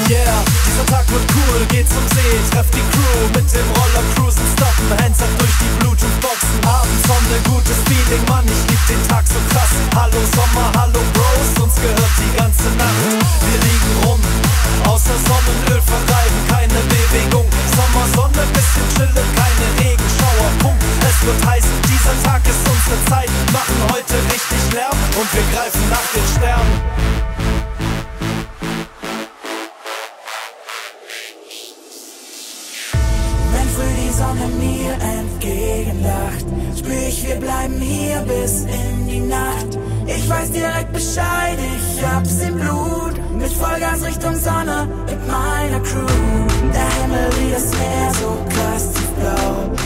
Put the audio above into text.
Yeah, dieser Tag wird cool, geht zum See, treff die Crew, mit dem Roller cruisen, stoppen, Hands up durch die Bluetooth-Boxen. Abendsonne, gutes Feeling, Mann, ich lieb den Tag so krass. Hallo Sommer, hallo Bros, uns gehört die ganze Nacht. Wir liegen rum, außer Sonnenöl vertreiben, keine Bewegung. Sommersonne, bisschen chillen, keine Regenschauer, Punkt. Es wird heiß, dieser Tag ist unsere Zeit, machen heute richtig Lärm und wir greifen nach den Sternen. Früh die Sonne mir entgegenlacht, spür ich, wir bleiben hier bis in die Nacht. Ich weiß direkt Bescheid, ich hab's im Blut, mit Vollgas Richtung Sonne, mit meiner Crew. Der Himmel wie das Meer, so krass tiefblau,